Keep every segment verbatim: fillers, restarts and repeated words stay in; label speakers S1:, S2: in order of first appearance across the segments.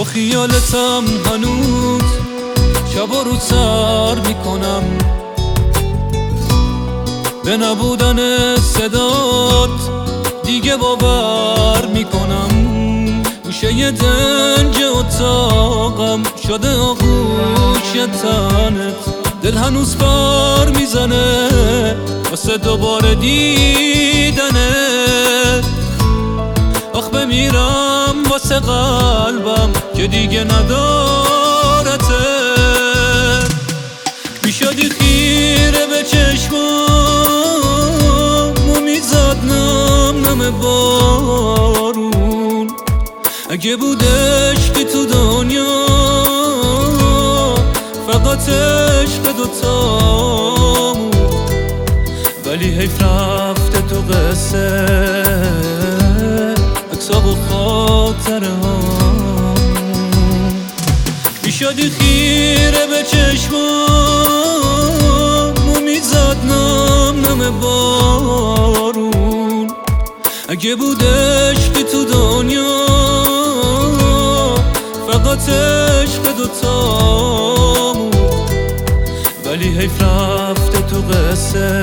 S1: خیالتم هنوز شب و روز سر میکنم، به نبودن صدات دیگه باور میکنم. گوشه دنج اتاقم شده آغوش تنت، دل هنوز بر میزنه واسه دوباره دیدنت. آخ بمیرم واسه قلبم که دیگه ندارته. میشدی خیره به چشمام و میزد نم نم بارون. اگه بودش که تو دنیا فقط عشق دوتامون، ولی حیف رفته تو قصه عکسا و خاطره هامون. میشدی خیره به چشمام و میزد نم نم بارون. اگه بودش که تو دنیا فقط عشق دوتامون، ولی حیف رفته تو قصه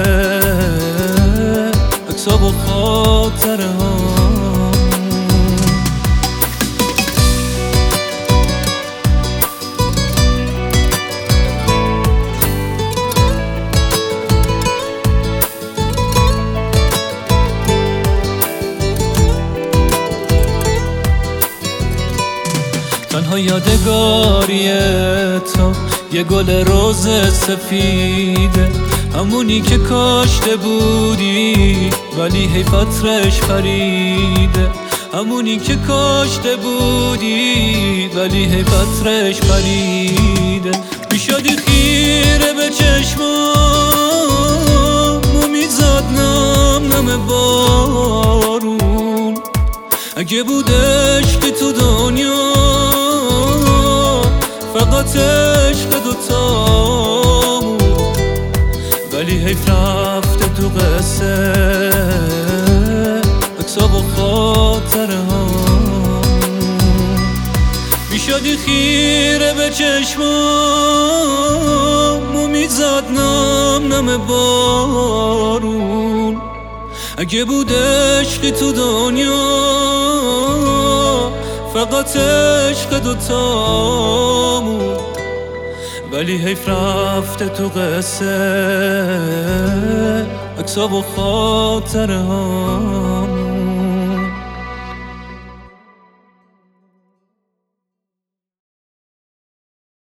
S1: عکسا و خاطره هامون. تنها یادگاری تو یه گل روز سفیده، همونی که کاشته بودی ولی حیف عطرش پریده. همونی که کاشته بودی ولی حیف عطرش پریده. میشدی خیره به چشمام و میزد نم نم بارون. اگه بودش که تو دنیا فقط عشق دوتامون، ولی حیف رفته تو قصه عکسا و خاطره هامون. میشدی خیره به چشمام و میزد نم نم بارون. اگه بودش که تو دنیا فقط عشق دوتامون، ولی حیف رفته تو قصه عکسا و خاطره ها.